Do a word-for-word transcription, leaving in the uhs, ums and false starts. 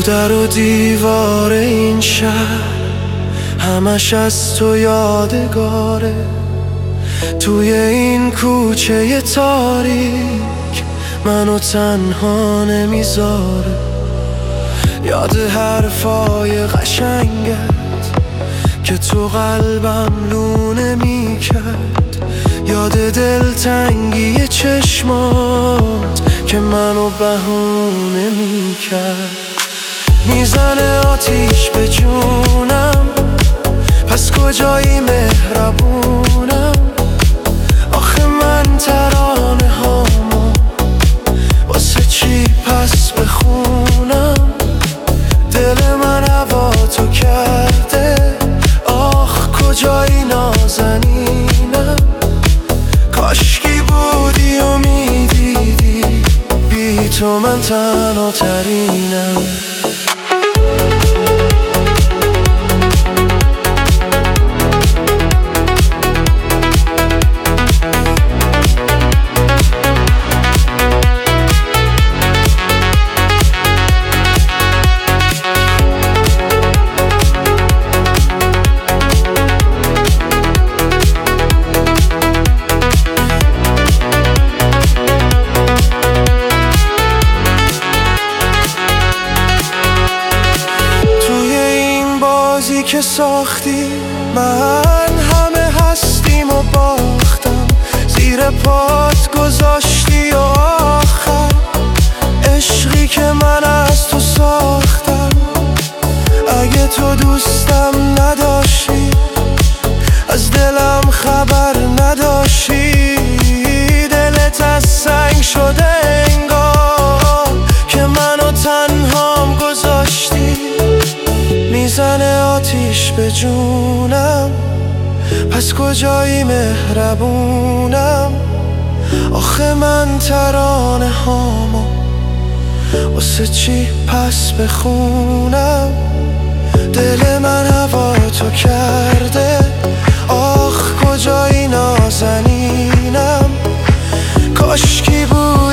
در و دیوار این شهر همش از تو یادگاره. توی این کوچه تاریک منو تنها نمیذاره. یاد حرفای قشنگت که تو قلبم لونه میکرد. یاد دلتنگی چشمات که منو بهونه میکرد. میزنه آتیش به جونم، پس کجایی مهربونم؟ آخه من ترانه هامو واسه چی پس بخونم؟ دل من هوا تو کرده، آخ کجایی نازنینم؟ کاشکی بودی و میدیدی بی تو من تنها ترینم. که ساختی من همه هستیم و باختم، زیر پات گذاشتی و آخر عشقی که من از تو ساختم. اگه تو دوستم نداشتی، از دلم خبر نداشتی، دلت از سنگ شده انگار که منو تنهام گذاشتی. میزنه آتیش به جونم، پس کجایی مهربونم؟ آخه من ترانه هامو واسه چی پس بخونم؟ دل من هوا تو کرده، آخ کجایی نازنینم؟ کاشکی بود